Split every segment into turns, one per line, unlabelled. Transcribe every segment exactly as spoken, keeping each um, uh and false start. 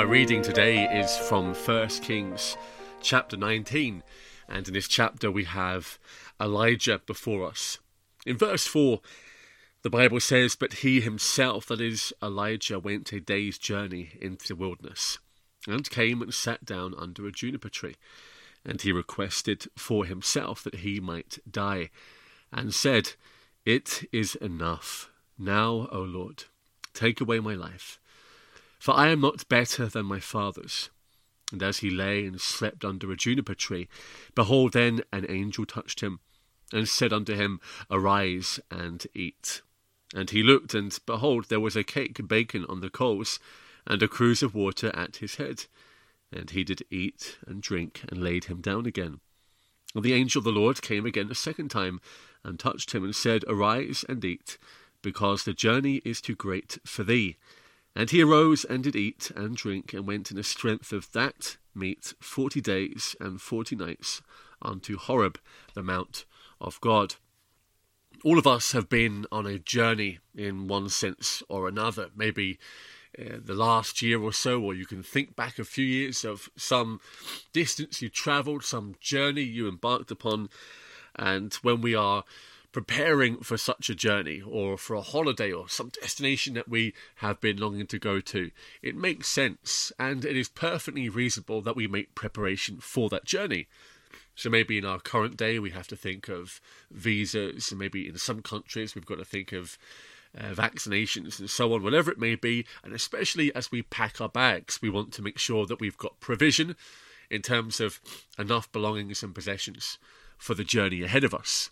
My reading today is from First Kings chapter nineteen, and in this chapter we have Elijah before us. In verse four, the Bible says, "But he himself," that is, Elijah, "went a day's journey into the wilderness, and came and sat down under a juniper tree. And he requested for himself that he might die, and said, It is enough. Now, O Lord, take away my life. For I am not better than my fathers." And as he lay and slept under a juniper tree, behold, then an angel touched him, and said unto him, "Arise and eat." And he looked, and behold, there was a cake baken on the coals, and a cruse of water at his head. And he did eat and drink, and laid him down again. And the angel of the Lord came again a second time, and touched him, and said, "Arise and eat, because the journey is too great for thee." And he arose and did eat and drink, and went in the strength of that meat forty days and forty nights unto Horeb, the mount of God. All of us have been on a journey in one sense or another. Maybe uh, the last year or so, or you can think back a few years of some distance you travelled, some journey you embarked upon. And when we are preparing for such a journey, or for a holiday, or some destination that we have been longing to go to, it makes sense, and it is perfectly reasonable that we make preparation for that journey. So maybe in our current day we have to think of visas, and maybe in some countries we've got to think of uh, vaccinations and so on, whatever it may be. And especially as we pack our bags, we want to make sure that we've got provision in terms of enough belongings and possessions for the journey ahead of us.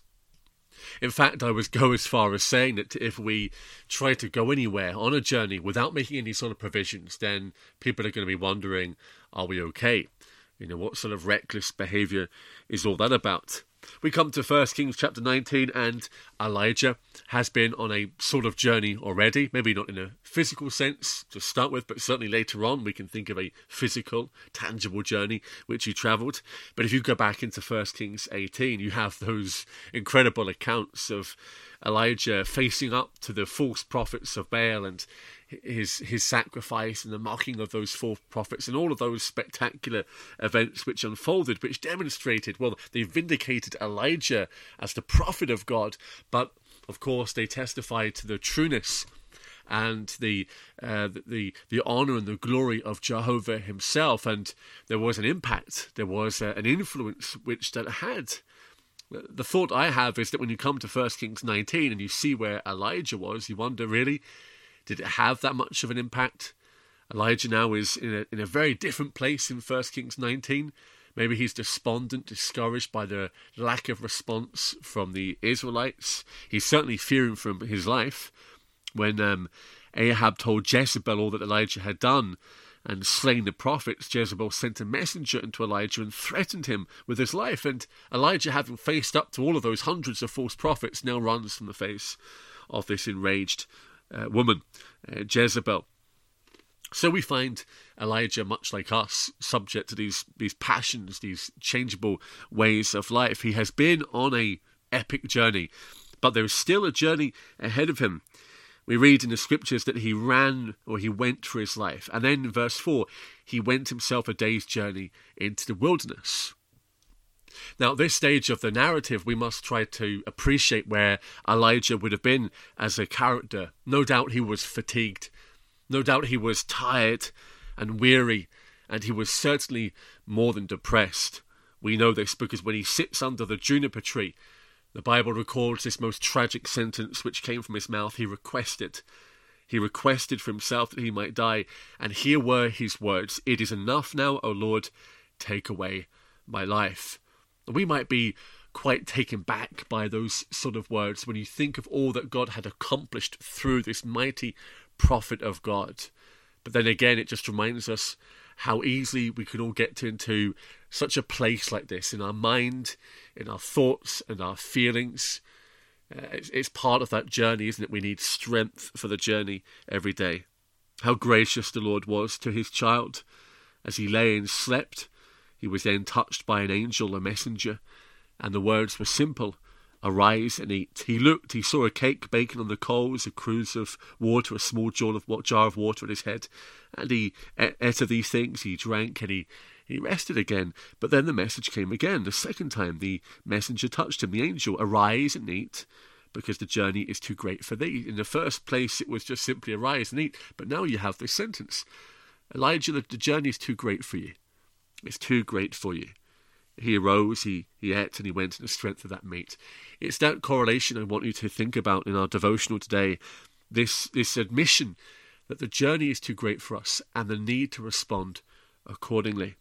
In fact, I would go as far as saying that if we try to go anywhere on a journey without making any sort of provisions, then people are going to be wondering, are we okay? You know, what sort of reckless behaviour is all that about? We come to First Kings chapter nineteen, and Elijah has been on a sort of journey already. Maybe not in a physical sense to start with, but certainly later on we can think of a physical, tangible journey which he travelled. But if you go back into First Kings eighteen, you have those incredible accounts of Elijah facing up to the false prophets of Baal, and his his sacrifice, and the mocking of those false prophets, and all of those spectacular events which unfolded, which demonstrated, well, they vindicated Elijah as the prophet of God, but of course they testified to the trueness and the uh, the the honour and the glory of Jehovah himself. And there was an impact, there was uh, an influence which that had. The thought I have is that when you come to First Kings nineteen and you see where Elijah was, you wonder, really, did it have that much of an impact? Elijah now is in a, in a very different place in First Kings nineteen. Maybe he's despondent, discouraged by the lack of response from the Israelites. He's certainly fearing for his life. When um, Ahab told Jezebel all that Elijah had done and slain the prophets, Jezebel sent a messenger into Elijah and threatened him with his life. And Elijah, having faced up to all of those hundreds of false prophets, now runs from the face of this enraged uh, woman, uh, Jezebel. So we find Elijah, much like us, subject to these, these passions, these changeable ways of life. He has been on a epic journey, but there is still a journey ahead of him. We read in the scriptures that he ran, or he went for his life. And then in verse four, he went himself a day's journey into the wilderness. Now, at this stage of the narrative, we must try to appreciate where Elijah would have been as a character. No doubt he was fatigued. No doubt he was tired and weary. And he was certainly more than depressed. We know this because when he sits under the juniper tree, the Bible records this most tragic sentence which came from his mouth. He requested. He requested for himself that he might die. And here were his words: "It is enough now, O Lord, take away my life." We might be quite taken back by those sort of words when you think of all that God had accomplished through this mighty prophet of God. But then again, it just reminds us how easily we can all get to into such a place like this in our mind, in our thoughts and our feelings. Uh, it's, it's part of that journey, isn't it? We need strength for the journey every day. How gracious the Lord was to his child. As he lay and slept, he was then touched by an angel, a messenger, and the words were simple: Arise and eat. He looked, he saw a cake baking on the coals, a cruse of water, a small jar of, jar of water at his head, and he ate of these things, he drank, and he, he rested again. But then the message came again. The second time the messenger touched him, the angel, arise and eat, because the journey is too great for thee. In the first place, it was just simply arise and eat, but now you have this sentence. Elijah, the, the journey is too great for you. It's too great for you. He arose, he, he ate, and he went in the strength of that meat. It's that correlation I want you to think about in our devotional today. This, this admission that the journey is too great for us and the need to respond accordingly.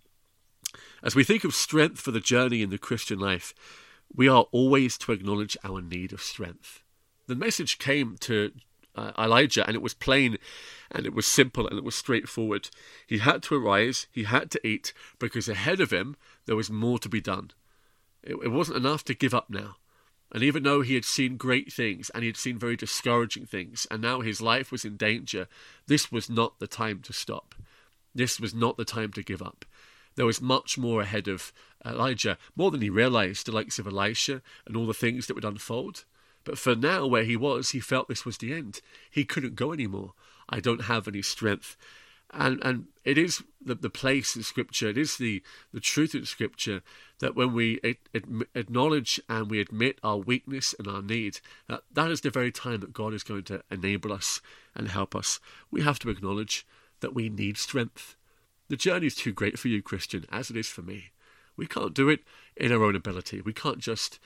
As we think of strength for the journey in the Christian life, we are always to acknowledge our need of strength. The message came to uh, Elijah, and it was plain, and it was simple, and it was straightforward. He had to arise, he had to eat, because ahead of him there was more to be done. It, it wasn't enough to give up now. And even though he had seen great things, and he had seen very discouraging things, and now his life was in danger, this was not the time to stop. This was not the time to give up. There was much more ahead of Elijah, more than he realized, the likes of Elisha and all the things that would unfold. But for now, where he was, he felt this was the end. He couldn't go anymore. I don't have any strength. And and it is the, the place in Scripture, it is the, the truth in Scripture, that when we ad, ad, acknowledge and we admit our weakness and our need, that, that is the very time that God is going to enable us and help us. We have to acknowledge that we need strength. The journey is too great for you, Christian, as it is for me. We can't do it in our own ability. We can't just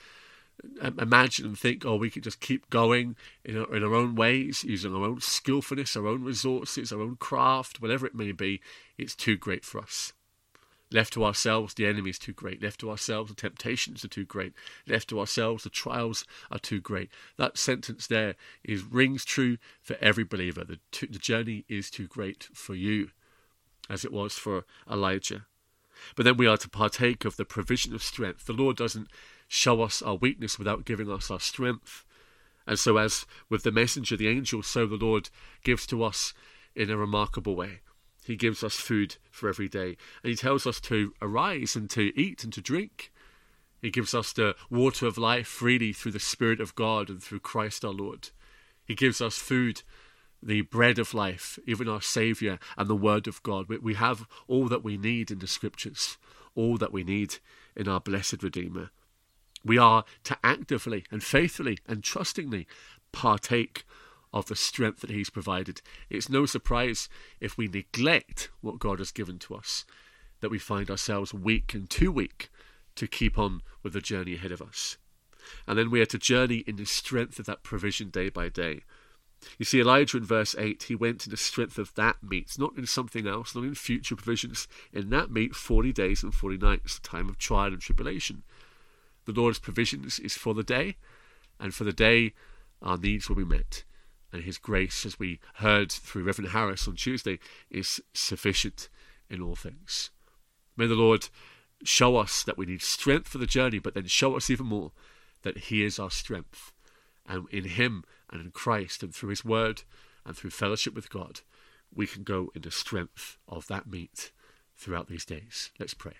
imagine and think, oh, we can just keep going in our, in our own ways, using our own skillfulness, our own resources, our own craft, whatever it may be. It's too great for us. Left to ourselves, the enemy is too great. Left to ourselves, the temptations are too great. Left to ourselves, the trials are too great. That sentence there is rings true for every believer. The, the journey is too great for you, as it was for Elijah. But then we are to partake of the provision of strength. The Lord doesn't show us our weakness without giving us our strength. And so as with the messenger, the angel, so the Lord gives to us in a remarkable way. He gives us food for every day. And he tells us to arise and to eat and to drink. He gives us the water of life freely through the Spirit of God and through Christ our Lord. He gives us food, the bread of life, even our Saviour, and the Word of God. We have all that we need in the Scriptures, all that we need in our blessed Redeemer. We are to actively and faithfully and trustingly partake of the strength that he's provided. It's no surprise if we neglect what God has given to us, that we find ourselves weak and too weak to keep on with the journey ahead of us. And then we are to journey in the strength of that provision day by day. You see, Elijah in verse eight, he went in the strength of that meat, not in something else, not in future provisions. In that meat, forty days and forty nights, a time of trial and tribulation. The Lord's provisions is for the day, and for the day our needs will be met. And his grace, as we heard through Reverend Harris on Tuesday, is sufficient in all things. May the Lord show us that we need strength for the journey, but then show us even more that he is our strength. And in him and in Christ and through his word and through fellowship with God, we can go in the strength of that meat throughout these days. Let's pray.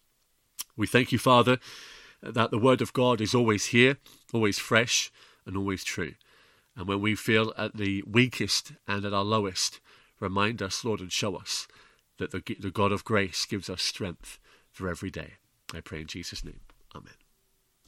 We thank you, Father, that the word of God is always here, always fresh and always true. And when we feel at the weakest and at our lowest, remind us, Lord, and show us that the, the God of grace gives us strength for every day. I pray in Jesus' name. Amen.